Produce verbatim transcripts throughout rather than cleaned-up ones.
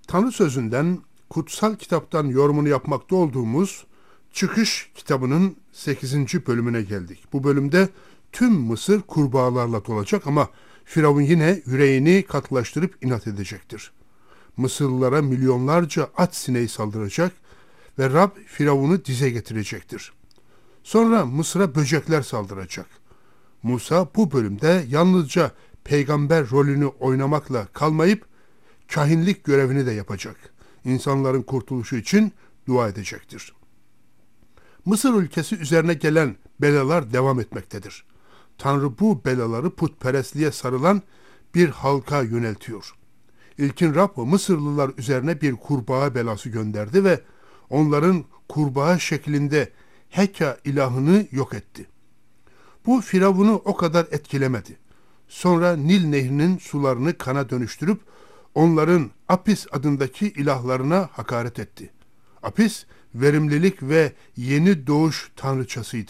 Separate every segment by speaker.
Speaker 1: Tanrı sözünden, kutsal kitaptan yorumunu yapmakta olduğumuz Çıkış kitabının sekizinci bölümüne geldik. Bu bölümde tüm Mısır kurbağalarla dolacak ama Firavun yine yüreğini katılaştırıp inat edecektir. Mısırlılara milyonlarca at sineği saldıracak ve Rab Firavun'u dize getirecektir. Sonra Mısır'a böcekler saldıracak. Musa bu bölümde yalnızca peygamber rolünü oynamakla kalmayıp kahinlik görevini de yapacak. İnsanların kurtuluşu için dua edecektir. Mısır ülkesi üzerine gelen belalar devam etmektedir. Tanrı bu belaları putperestliğe sarılan bir halka yöneltiyor. İlkin Rab Mısırlılar üzerine bir kurbağa belası gönderdi ve onların kurbağa şeklinde Heka ilahını yok etti. Bu Firavun'u o kadar etkilemedi. Sonra Nil Nehri'nin sularını kana dönüştürüp onların Apis adındaki ilahlarına hakaret etti. Apis, verimlilik ve yeni doğuş tanrıçasıydı.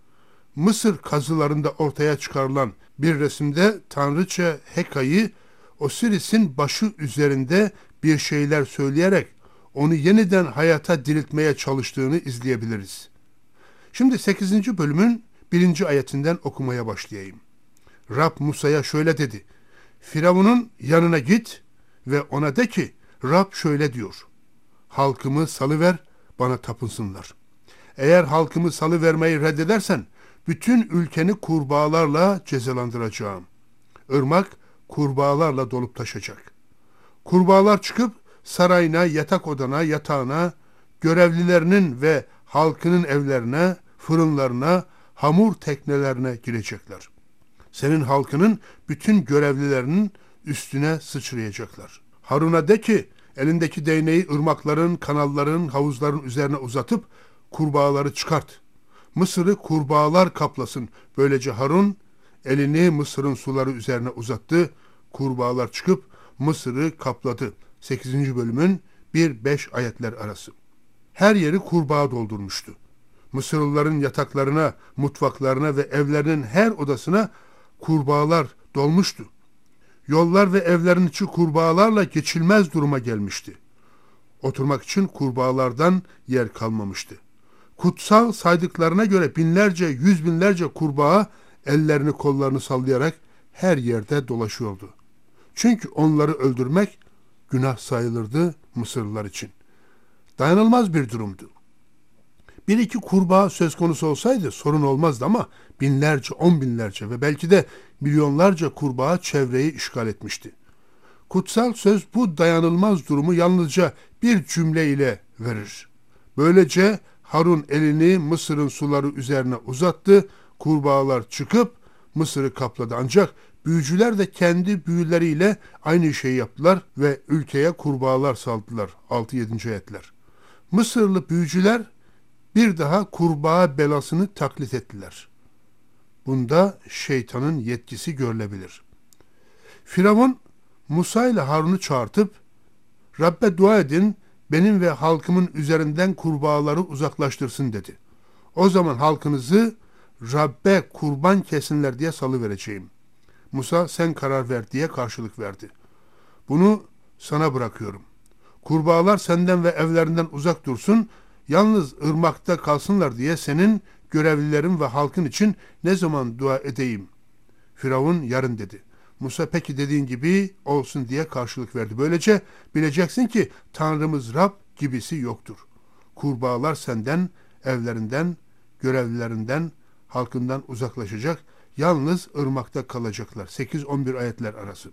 Speaker 1: Mısır kazılarında ortaya çıkarılan bir resimde tanrıça Heka'yı Osiris'in başı üzerinde bir şeyler söyleyerek onu yeniden hayata diriltmeye çalıştığını izleyebiliriz. Şimdi sekizinci bölümün birinci ayetinden okumaya başlayayım. Rab Musa'ya şöyle dedi: Firavun'un yanına git ve ona de ki, Rab şöyle diyor: halkımı salıver, bana tapınsınlar. Eğer halkımı salıvermeyi reddedersen, bütün ülkeni kurbağalarla cezalandıracağım. Irmak kurbağalarla dolup taşacak. Kurbağalar çıkıp sarayına, yatak odana, yatağına, görevlilerinin ve halkının evlerine, fırınlarına, hamur teknelerine girecekler. Senin halkının bütün görevlilerinin üstüne sıçrayacaklar. Harun'a de ki, elindeki değneği ırmakların, kanalların, havuzların üzerine uzatıp kurbağaları çıkart. Mısır'ı kurbağalar kaplasın. Böylece Harun elini Mısır'ın suları üzerine uzattı. Kurbağalar çıkıp Mısır'ı kapladı. sekizinci bölümün bir beş ayetler arası. Her yeri kurbağa doldurmuştu. Mısırlıların yataklarına, mutfaklarına ve evlerinin her odasına kurbağalar dolmuştu. Yollar ve evlerin içi kurbağalarla geçilmez duruma gelmişti. Oturmak için kurbağalardan yer kalmamıştı. Kutsal saydıklarına göre binlerce, yüz binlerce kurbağa ellerini kollarını sallayarak her yerde dolaşıyordu. Çünkü onları öldürmek günah sayılırdı Mısırlılar için. Dayanılmaz bir durumdu. Bir iki kurbağa söz konusu olsaydı sorun olmazdı ama binlerce, on binlerce ve belki de milyonlarca kurbağa çevreyi işgal etmişti. Kutsal söz bu dayanılmaz durumu yalnızca bir cümle ile verir. Böylece Harun elini Mısır'ın suları üzerine uzattı, kurbağalar çıkıp Mısır'ı kapladı. Ancak büyücüler de kendi büyüleriyle aynı şeyi yaptılar ve ülkeye kurbağalar saldılar. altı yedinci ayetler. Mısırlı büyücüler bir daha kurbağa belasını taklit ettiler. Bunda şeytanın yetkisi görülebilir. Firavun Musa ile Harun'u çağırtıp, Rabbe dua edin, benim ve halkımın üzerinden kurbağaları uzaklaştırsın dedi. O zaman halkınızı Rabbe kurban kesinler diye salıvereceğim. Musa sen karar ver diye karşılık verdi. Bunu sana bırakıyorum. Kurbağalar senden ve evlerinden uzak dursun, yalnız ırmakta kalsınlar diye senin görevlilerin ve halkın için ne zaman dua edeyim? Firavun yarın dedi. Musa peki dediğin gibi olsun diye karşılık verdi. Böylece bileceksin ki Tanrımız Rab gibisi yoktur. Kurbağalar senden, evlerinden, görevlilerinden, halkından uzaklaşacak. Yalnız ırmakta kalacaklar. sekiz on bir ayetler arası.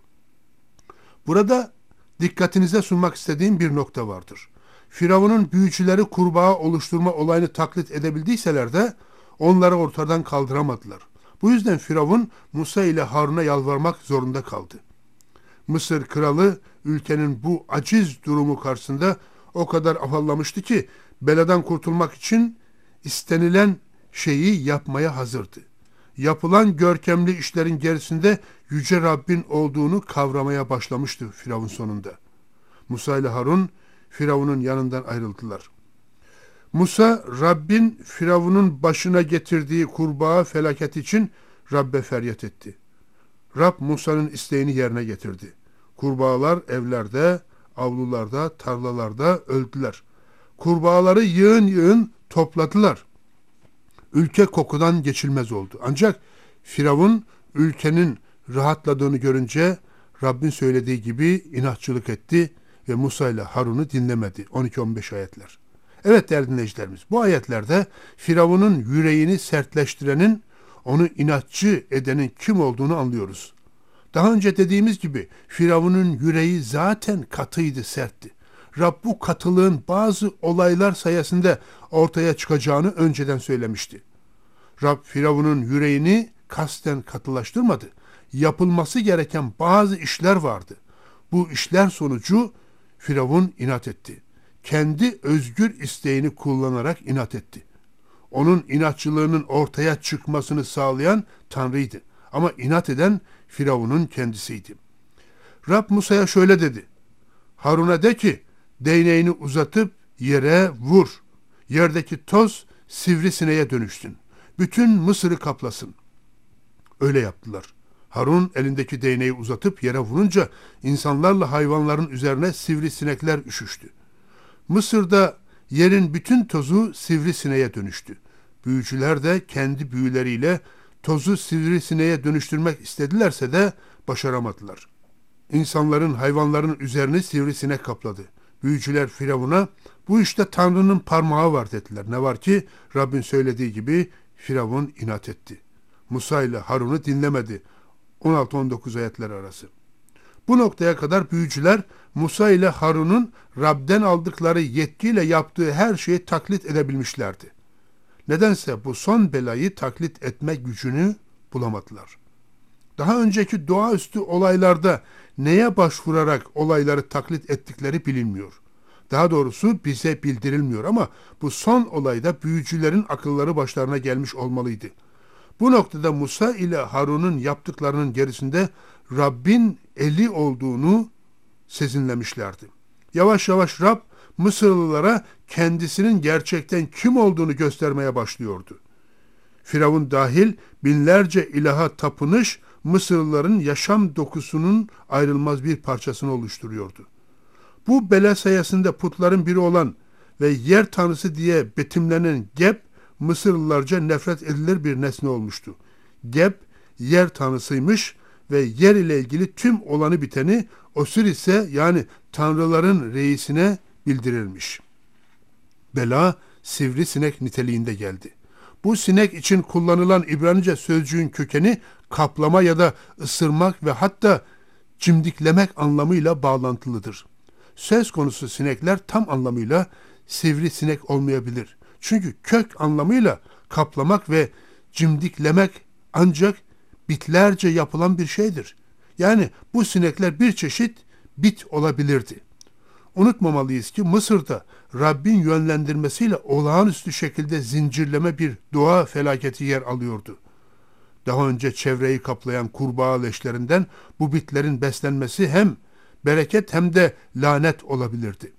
Speaker 1: Burada dikkatinize sunmak istediğim bir nokta vardır. Firavun'un büyücüleri kurbağa oluşturma olayını taklit edebildiyseler de onları ortadan kaldıramadılar. Bu yüzden Firavun Musa ile Harun'a yalvarmak zorunda kaldı. Mısır kralı ülkenin bu aciz durumu karşısında o kadar afallamıştı ki beladan kurtulmak için istenilen şeyi yapmaya hazırdı. Yapılan görkemli işlerin gerisinde Yüce Rabbin olduğunu kavramaya başlamıştı Firavun sonunda. Musa ile Harun Firavun'un yanından ayrıldılar. Musa, Rabbin Firavun'un başına getirdiği kurbağa felaket için Rabbe feryat etti. Rab Musa'nın isteğini yerine getirdi. Kurbağalar evlerde, Avlularda, tarlalarda öldüler. Kurbağaları yığın yığın topladılar. Ülke kokudan geçilmez oldu. Ancak Firavun ülkenin rahatladığını görünce Rabbin söylediği gibi inatçılık etti ve Musa ile Harun'u dinlemedi. on iki on beş ayetler. Evet değerli dinleyicilerimiz, bu ayetlerde Firavun'un yüreğini sertleştirenin, onu inatçı edenin kim olduğunu anlıyoruz. Daha önce dediğimiz gibi Firavun'un yüreği zaten katıydı, sertti. Rab bu katılığın bazı olaylar sayesinde ortaya çıkacağını önceden söylemişti. Rab Firavun'un yüreğini kasten katılaştırmadı. Yapılması gereken bazı işler vardı. Bu işler sonucu Firavun inat etti. Kendi özgür isteğini kullanarak inat etti. Onun inatçılığının ortaya çıkmasını sağlayan Tanrı'ydı. Ama inat eden Firavun'un kendisiydi. Rab Musa'ya şöyle dedi. Harun'a de ki, değneğini uzatıp yere vur. Yerdeki toz sivrisineğe dönüşsün. Bütün Mısır'ı kaplasın. Öyle yaptılar. Harun elindeki değneği uzatıp yere vurunca insanlarla hayvanların üzerine sivrisinekler üşüştü. Mısır'da yerin bütün tozu sivrisineğe dönüştü. Büyücüler de kendi büyüleriyle tozu sivrisineğe dönüştürmek istedilerse de başaramadılar. İnsanların, hayvanların üzerini sivrisinek kapladı. Büyücüler Firavun'a bu işte Tanrı'nın parmağı var dediler. Ne var ki Rabbin söylediği gibi Firavun inat etti. Musa ile Harun'u dinlemedi. on altı on dokuz ayetler arası. Bu noktaya kadar büyücüler Musa ile Harun'un Rab'den aldıkları yetkiyle yaptığı her şeyi taklit edebilmişlerdi. Nedense bu son belayı taklit etme gücünü bulamadılar. Daha önceki doğaüstü olaylarda neye başvurarak olayları taklit ettikleri bilinmiyor. Daha doğrusu bize bildirilmiyor ama bu son olayda büyücülerin akılları başlarına gelmiş olmalıydı. Bu noktada Musa ile Harun'un yaptıklarının gerisinde Rabbin eli olduğunu sezinlemişlerdi. Yavaş yavaş Rab Mısırlılara kendisinin gerçekten kim olduğunu göstermeye başlıyordu. Firavun dahil binlerce ilaha tapınış Mısırlıların yaşam dokusunun ayrılmaz bir parçasını oluşturuyordu. Bu bela sayesinde putların biri olan ve yer tanrısı diye betimlenen Geb, Mısırlılarca nefret edilir bir nesne olmuştu. Geb, yer tanrısıymış ve yer ile ilgili tüm olanı biteni Osiris'e yani tanrıların reisine bildirilmiş. Bela, sivrisinek niteliğinde geldi. Bu sinek için kullanılan İbranice sözcüğün kökeni kaplama ya da ısırmak ve hatta cimdiklemek anlamıyla bağlantılıdır. Söz konusu sinekler tam anlamıyla sivrisinek olmayabilir. Çünkü kök anlamıyla kaplamak ve cimdiklemek ancak bitlerce yapılan bir şeydir. Yani bu sinekler bir çeşit bit olabilirdi. Unutmamalıyız ki Mısır'da Rabbin yönlendirmesiyle olağanüstü şekilde zincirleme bir doğa felaketi yer alıyordu. Daha önce çevreyi kaplayan kurbağa leşlerinden bu bitlerin beslenmesi hem bereket hem de lanet olabilirdi.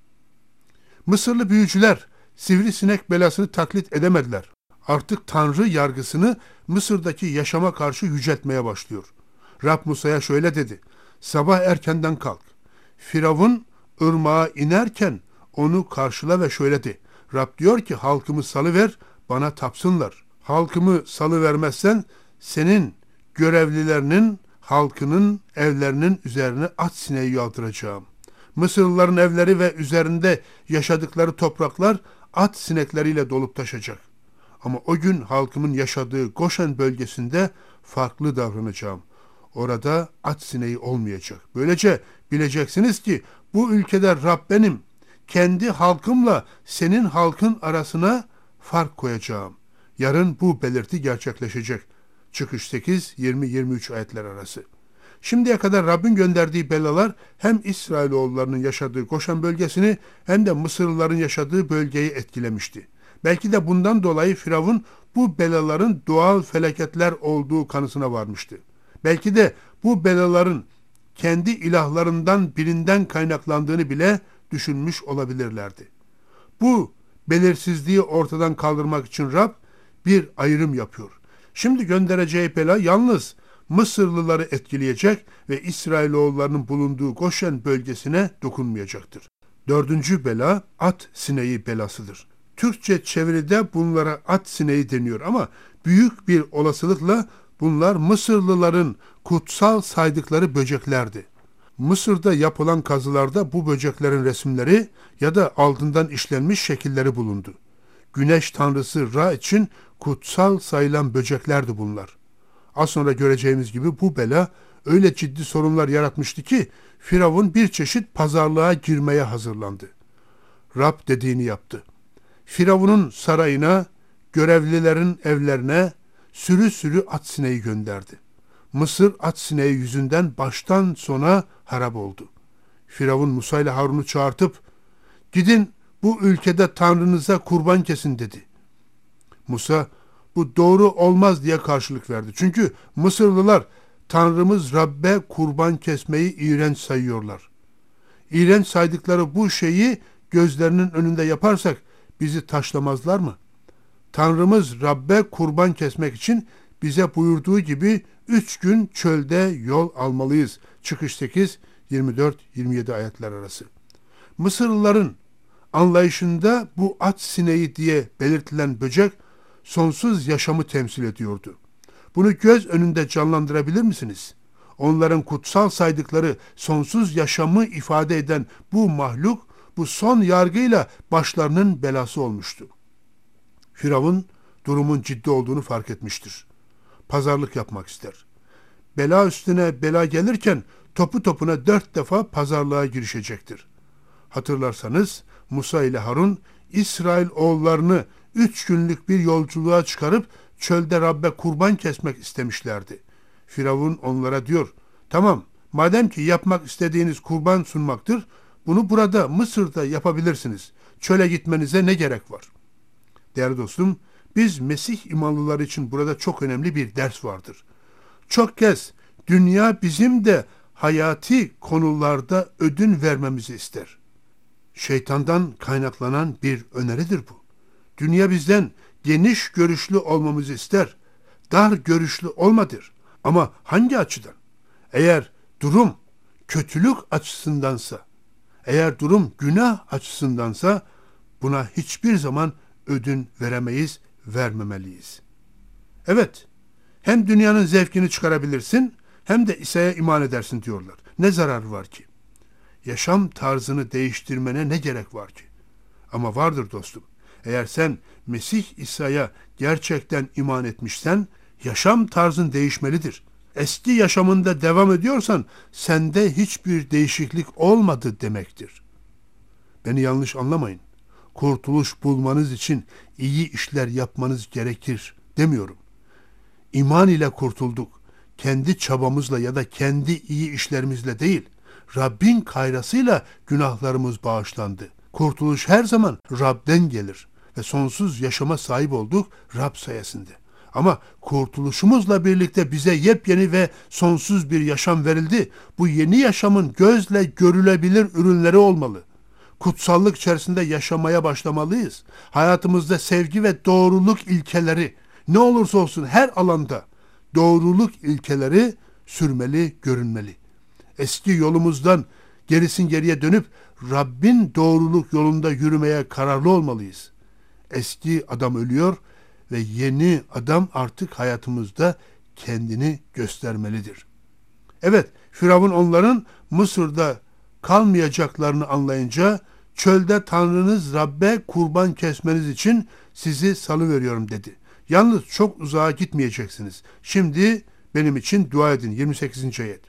Speaker 1: Mısırlı büyücüler sivrisinek belasını taklit edemediler. Artık Tanrı yargısını Mısır'daki yaşama karşı yüceltmeye başlıyor. Rab Musa'ya şöyle dedi. Sabah erkenden kalk. Firavun ırmağa inerken onu karşıla ve şöyle de. Rab diyor ki halkımı salıver bana tapsınlar. Halkımı salıvermezsen senin görevlilerinin halkının evlerinin üzerine at sineği yağdıracağım. Mısırlıların evleri ve üzerinde yaşadıkları topraklar at sinekleriyle dolup taşacak. Ama o gün halkımın yaşadığı Goşen bölgesinde farklı davranacağım. Orada at sineği olmayacak. Böylece bileceksiniz ki bu ülkede Rab benim. Kendi halkımla senin halkın arasına fark koyacağım. Yarın bu belirti gerçekleşecek. Çıkış sekiz yirmi yirmi üç ayetler arası. Şimdiye kadar Rabbin gönderdiği belalar hem İsrailoğullarının yaşadığı Goşen bölgesini hem de Mısırlıların yaşadığı bölgeyi etkilemişti. Belki de bundan dolayı Firavun bu belaların doğal felaketler olduğu kanısına varmıştı. Belki de bu belaların kendi ilahlarından birinden kaynaklandığını bile düşünmüş olabilirlerdi. Bu belirsizliği ortadan kaldırmak için Rab bir ayrım yapıyor. Şimdi göndereceği bela yalnız Mısırlıları etkileyecek ve İsrailoğullarının bulunduğu Goşen bölgesine dokunmayacaktır. Dördüncü bela at sineği belasıdır. Türkçe çeviride bunlara at sineği deniyor ama büyük bir olasılıkla bunlar Mısırlıların kutsal saydıkları böceklerdi. Mısır'da yapılan kazılarda bu böceklerin resimleri ya da altından işlenmiş şekilleri bulundu. Güneş tanrısı Ra için kutsal sayılan böceklerdi bunlar. Az sonra göreceğimiz gibi bu bela öyle ciddi sorunlar yaratmıştı ki Firavun bir çeşit pazarlığa girmeye hazırlandı. Rab dediğini yaptı. Firavun'un sarayına, görevlilerin evlerine sürü sürü at sineği gönderdi. Mısır at sineği yüzünden baştan sona harap oldu. Firavun Musa ile Harun'u çağırtıp, "Gidin bu ülkede Tanrınıza kurban kesin," dedi. Musa, "Bu doğru olmaz," diye karşılık verdi. Çünkü Mısırlılar Tanrımız Rabbe kurban kesmeyi iğrenç sayıyorlar. İğrenç saydıkları bu şeyi gözlerinin önünde yaparsak bizi taşlamazlar mı? Tanrımız Rabbe kurban kesmek için bize buyurduğu gibi üç gün çölde yol almalıyız. Çıkış sekiz, yirmi dört yirmi yedi ayetler arası. Mısırlıların anlayışında bu at sineği diye belirtilen böcek sonsuz yaşamı temsil ediyordu. Bunu göz önünde canlandırabilir misiniz? Onların kutsal saydıkları sonsuz yaşamı ifade eden bu mahluk, bu son yargıyla başlarının belası olmuştu. Firavun durumun ciddi olduğunu fark etmiştir. Pazarlık yapmak ister. Bela üstüne bela gelirken topu topuna dört defa pazarlığa girişecektir. Hatırlarsanız Musa ile Harun İsrail oğullarını üç günlük bir yolculuğa çıkarıp çölde Rabbe kurban kesmek istemişlerdi. Firavun onlara diyor, "Tamam, madem ki yapmak istediğiniz kurban sunmaktır, bunu burada Mısır'da yapabilirsiniz. Çöle gitmenize ne gerek var?" Değerli dostum, biz Mesih imanlıları için burada çok önemli bir ders vardır. Çok kez dünya bizim de hayati konularda ödün vermemizi ister. Şeytandan kaynaklanan bir öneridir bu. Dünya bizden geniş görüşlü olmamızı ister. Dar görüşlü olmadır. Ama hangi açıdan? Eğer durum kötülük açısındansa, eğer durum günah açısındansa buna hiçbir zaman ödün veremeyiz, vermemeliyiz. Evet, hem dünyanın zevkini çıkarabilirsin hem de İsa'ya iman edersin diyorlar. Ne zararı var ki? Yaşam tarzını değiştirmene ne gerek var ki? Ama vardır dostum. Eğer sen Mesih İsa'ya gerçekten iman etmişsen yaşam tarzın değişmelidir. Eski yaşamında devam ediyorsan sende hiçbir değişiklik olmadı demektir. Beni yanlış anlamayın. Kurtuluş bulmanız için iyi işler yapmanız gerekir demiyorum. İman ile kurtulduk. Kendi çabamızla ya da kendi iyi işlerimizle değil, Rabbin kayrasıyla günahlarımız bağışlandı. Kurtuluş her zaman Rab'den gelir ve sonsuz yaşama sahip olduk Rab sayesinde. Ama kurtuluşumuzla birlikte bize yepyeni ve sonsuz bir yaşam verildi. Bu yeni yaşamın gözle görülebilir ürünleri olmalı. Kutsallık içerisinde yaşamaya başlamalıyız. Hayatımızda sevgi ve doğruluk ilkeleri ne olursa olsun her alanda doğruluk ilkeleri sürmeli, görünmeli. Eski yolumuzdan gerisin geriye dönüp Rabbin doğruluk yolunda yürümeye kararlı olmalıyız. Eski adam ölüyor ve yeni adam artık hayatımızda kendini göstermelidir. Evet, Firavun onların Mısır'da kalmayacaklarını anlayınca çölde Tanrınız Rabbe kurban kesmeniz için sizi salıveriyorum dedi. Yalnız çok uzağa gitmeyeceksiniz. Şimdi benim için dua edin. yirmi sekizinci ayet.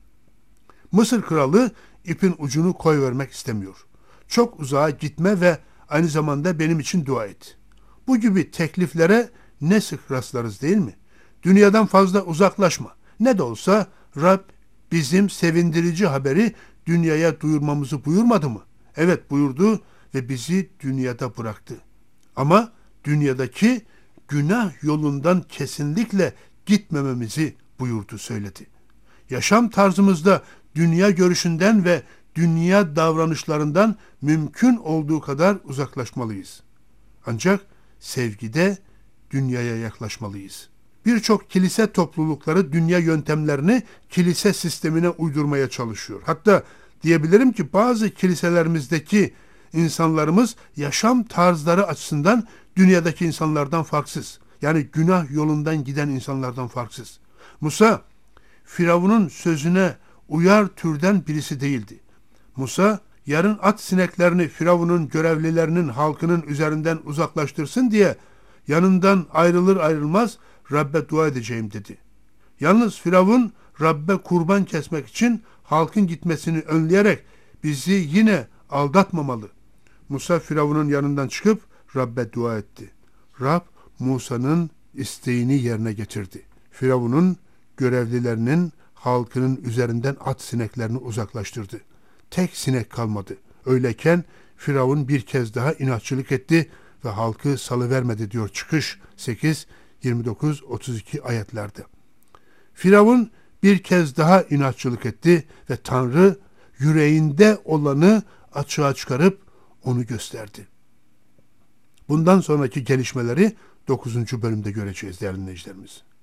Speaker 1: Mısır kralı ipin ucunu koyvermek istemiyor. Çok uzağa gitme ve aynı zamanda benim için dua et. Bu gibi tekliflere ne sık rastlarız değil mi? Dünyadan fazla uzaklaşma. Ne de olsa Rab bizim sevindirici haberi dünyaya duyurmamızı buyurmadı mı? Evet buyurdu ve bizi dünyada bıraktı. Ama dünyadaki günah yolundan kesinlikle gitmememizi buyurdu, söyledi. Yaşam tarzımızda dünya görüşünden ve dünya davranışlarından mümkün olduğu kadar uzaklaşmalıyız. Ancak sevgide dünyaya yaklaşmalıyız. birçok kilise toplulukları dünya yöntemlerini kilise sistemine uydurmaya çalışıyor. Hatta diyebilirim ki bazı kiliselerimizdeki insanlarımız yaşam tarzları açısından dünyadaki insanlardan farksız. Yani günah yolundan giden insanlardan farksız. Musa, Firavun'un sözüne uyar türden birisi değildi. Musa, yarın at sineklerini Firavun'un görevlilerinin, halkının üzerinden uzaklaştırsın diye yanından ayrılır ayrılmaz Rabbe dua edeceğim dedi. Yalnız Firavun Rabbe kurban kesmek için halkın gitmesini önleyerek bizi yine aldatmamalı. Musa Firavun'un yanından çıkıp Rabbe dua etti. Rab Musa'nın isteğini yerine getirdi. Firavun'un görevlilerinin, halkının üzerinden at sineklerini uzaklaştırdı. Tek sinek kalmadı. Öyleyken Firavun bir kez daha inatçılık etti ve halkı salıvermedi diyor Çıkış sekiz, yirmi dokuz, otuz iki ayetlerde. Firavun bir kez daha inatçılık etti ve Tanrı yüreğinde olanı açığa çıkarıp onu gösterdi. Bundan sonraki gelişmeleri dokuzuncu bölümde göreceğiz değerli dinleyicilerimiz.